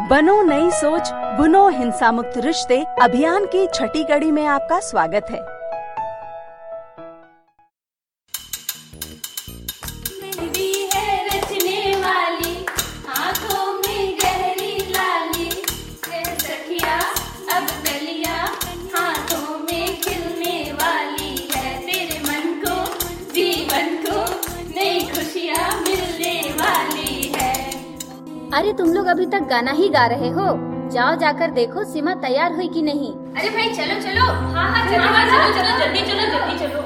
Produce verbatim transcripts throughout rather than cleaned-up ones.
बनो नई सोच, बुनो हिंसा मुक्त रिश्ते अभियान की छठी कड़ी में आपका स्वागत है। अरे तुम लोग अभी तक गाना ही गा रहे हो? जाओ जाकर देखो सीमा तैयार हुई कि नहीं। अरे भाई चलो चलो। हाँ हाँ चलो हाँ, चलो चलो जल्दी चलो जल्दी चलो।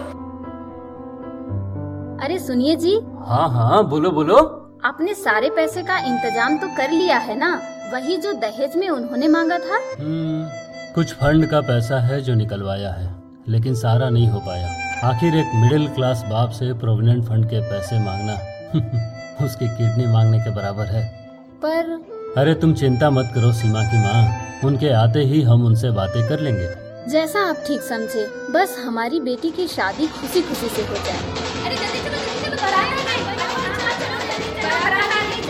अरे सुनिए जी। हाँ हाँ बोलो बोलो। आपने सारे पैसे का इंतजाम तो कर लिया है ना? वही जो दहेज में उन्होंने मांगा था। कुछ फंड का पैसा है जो निकलवाया है, लेकिन सारा नहीं हो पाया। आखिर एक मिडिल क्लास बाप से प्रोविडेंट फंड के पैसे मांगना उसकी किडनी मांगने के बराबर है। पर अरे तुम चिंता मत करो सीमा की माँ, उनके आते ही हम उनसे बातें कर लेंगे। जैसा आप ठीक समझे, बस हमारी बेटी की शादी खुशी खुशी से हो जाए। अरे जल्दी चलो जल्दी चलो, बारात आ गई, बारात आ गई,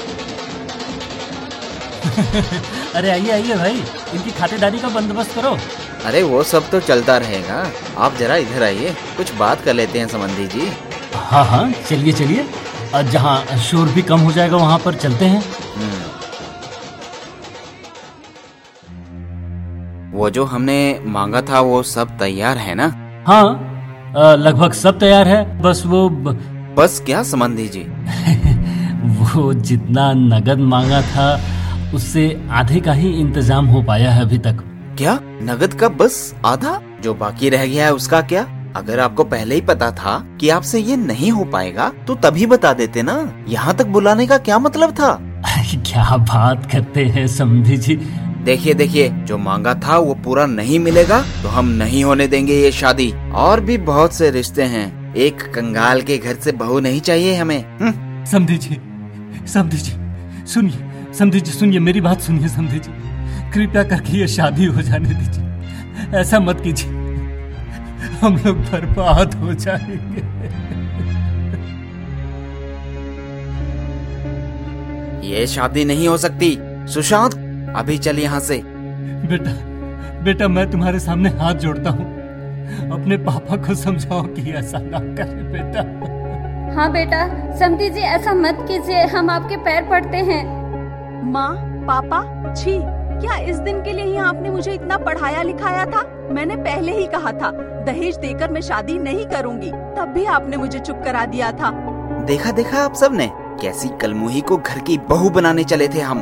चलो। अरे आइए आइए भाई, इनकी खातिरदारी का बंदोबस्त करो। अरे वो सब तो चलता रहेगा, आप जरा इधर आइए, कुछ बात कर लेते हैं संबंधी जी। हाँ हाँ चलिए चलिए, जहाँ शोर भी कम हो जाएगा वहाँ पर चलते हैं। वो जो हमने मांगा था वो सब तैयार है ना? हाँ लगभग सब तैयार है, बस वो ब... बस क्या संबंधी जी? वो जितना नगद मांगा था उससे आधे का ही इंतजाम हो पाया है अभी तक। क्या नगद का बस आधा? जो बाकी रह गया है उसका क्या? अगर आपको पहले ही पता था कि आपसे ये नहीं हो पाएगा तो तभी बता देते ना, यहाँ तक बुलाने का क्या मतलब था? क्या बात करते हैं समधी जी। देखिए देखिए, जो मांगा था वो पूरा नहीं मिलेगा तो हम नहीं होने देंगे ये शादी। और भी बहुत से रिश्ते हैं, एक कंगाल के घर से बहू नहीं चाहिए हमें। समधी जी समधी जी सुनिए, समधी जी सुनिए, मेरी बात सुनिए समधी जी, कृपया करके ये शादी हो जाने दीजिए। ऐसा मत कीजिए, हम लोग बर्बाद हो जाएंगे। ये शादी नहीं हो सकती। सुशांत अभी चल यहाँ से। बेटा बेटा मैं तुम्हारे सामने हाथ जोड़ता हूँ, अपने पापा को समझाओ कि ऐसा ना करे बेटा। हाँ बेटा, समधी जी ऐसा मत कीजिए, हम आपके पैर पड़ते हैं। माँ पापा छी, क्या इस दिन के लिए ही आपने मुझे इतना पढ़ाया लिखाया था? मैंने पहले ही कहा था दहेज देकर मैं शादी नहीं करूंगी, तब भी आपने मुझे चुप करा दिया था। देखा देखा आप सब ने, कैसी कलमुही को घर की बहू बनाने चले थे हम।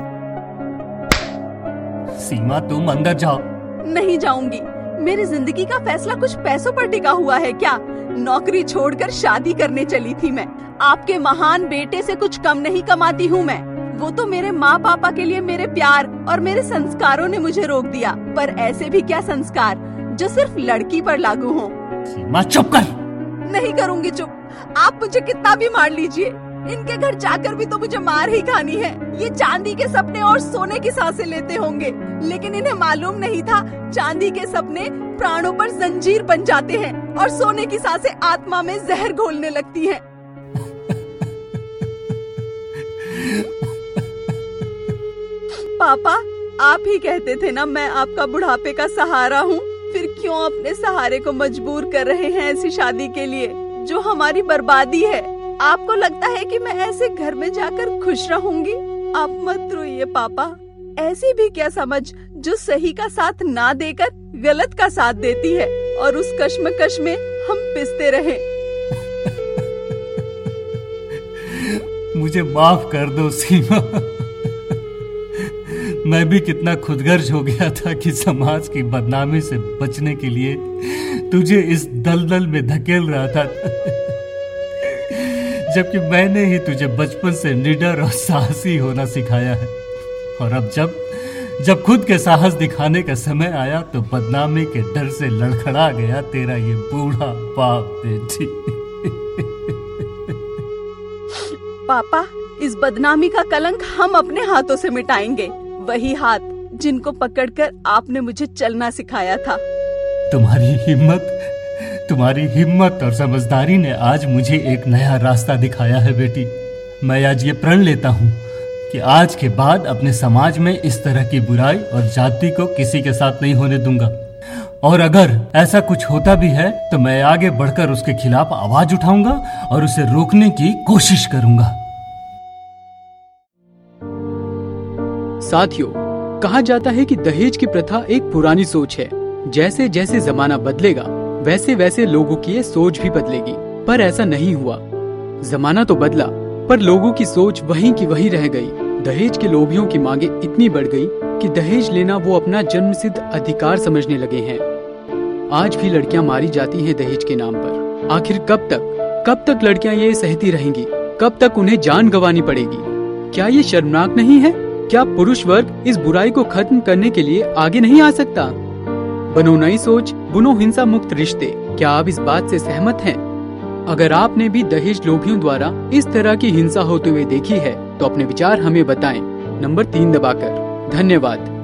सीमा तुम अंदर जाओ। नहीं जाऊंगी, मेरी जिंदगी का फैसला कुछ पैसों पर टिका हुआ है क्या? नौकरी छोड़कर शादी करने चली थी मैं, आपके महान बेटे से कुछ कम नहीं कमाती हूँ मैं। वो तो मेरे माँ पापा के लिए मेरे प्यार और मेरे संस्कारों ने मुझे रोक दिया, पर ऐसे भी क्या संस्कार जो सिर्फ लड़की पर लागू हों। सीमा चुप कर। नहीं करूंगी चुप, आप मुझे कितना भी मार लीजिए, इनके घर जाकर भी तो मुझे मार ही खानी है। ये चांदी के सपने और सोने की सांसें लेते होंगे, लेकिन इन्हें मालूम नहीं था चांदी के सपने प्राणों पर जंजीर बन जाते हैं और सोने की सांसें आत्मा में जहर घोलने लगती हैं। पापा आप ही कहते थे ना मैं आपका बुढ़ापे का सहारा हूँ, फिर क्यों अपने सहारे को मजबूर कर रहे हैं ऐसी शादी के लिए जो हमारी बर्बादी है? आपको लगता है कि मैं ऐसे घर में जाकर खुश रहूंगी? आप मत रोइए पापा, ऐसी भी क्या समझ जो सही का साथ ना देकर गलत का साथ देती है और उस कश्मकश में हम पिसते रहे। मुझे माफ कर दो सीमा, मैं भी कितना खुदगर्ज हो गया था कि समाज की बदनामी से बचने के लिए तुझे इस दलदल में धकेल रहा था, जबकि मैंने ही तुझे बचपन से निडर और साहसी होना सिखाया है। और अब जब जब खुद के साहस दिखाने का समय आया तो बदनामी के डर से लड़खड़ा गया तेरा ये बूढ़ा बाप बेटी। पापा इस बदनामी का कलंक हम अपने हाथों से मिटाएंगे, वही हाथ जिनको पकड़कर आपने मुझे चलना सिखाया था। तुम्हारी हिम्मत तुम्हारी हिम्मत और समझदारी ने आज मुझे एक नया रास्ता दिखाया है बेटी। मैं आज ये प्रण लेता हूँ कि आज के बाद अपने समाज में इस तरह की बुराई और जाति को किसी के साथ नहीं होने दूंगा। और अगर ऐसा कुछ होता भी है तो मैं आगे बढ़कर उसके खिलाफ आवाज उठाऊंगा और उसे रोकने की कोशिश करूंगा। साथियों, कहा जाता है कि दहेज की प्रथा एक पुरानी सोच है। जैसे जैसे जमाना बदलेगा वैसे वैसे लोगों की ये सोच भी बदलेगी, पर ऐसा नहीं हुआ। जमाना तो बदला पर लोगों की सोच वहीं की वहीं रह गई। दहेज के लोभियों की मांगे इतनी बढ़ गई कि दहेज लेना वो अपना जन्मसिद्ध अधिकार समझने लगे हैं। आज भी लड़कियां मारी जाती हैं दहेज के नाम पर। आखिर कब तक कब तक लड़कियां ये सहती रहेंगी? कब तक उन्हें जान गंवानी पड़ेगी? क्या ये शर्मनाक नहीं है? क्या पुरुष वर्ग इस बुराई को खत्म करने के लिए आगे नहीं आ सकता? बनो नई सोच, बुनो हिंसा मुक्त रिश्ते। क्या आप इस बात से सहमत हैं? अगर आपने भी दहेज लोभियों द्वारा इस तरह की हिंसा होते हुए देखी है तो अपने विचार हमें बताएं, नंबर तीन दबाकर। धन्यवाद।